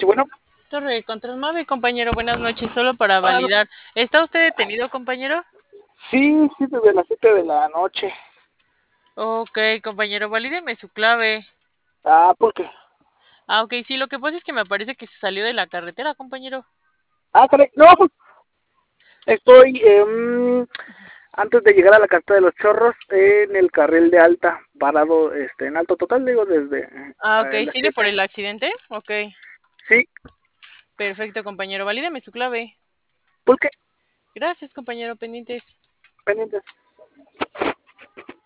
bueno, Torre contra Mavi, compañero, buenas noches. Solo para ah, no, validar. ¿Está usted detenido, compañero? sí, desde las 7 de la noche. Ok, compañero, valídeme su clave. ¿Por qué? Ok, sí, lo que pasa es que me parece que se salió de la carretera, compañero. Caray, no, estoy antes de llegar a la Cascada de los Chorros, en el carril de alta, parado en alto total, digo, desde Ok, las ¿sigue por 7. el accidente? Ok, Sí, perfecto, compañero, valídeme su clave. ¿por qué? Gracias, compañero, pendientes. Pendientes.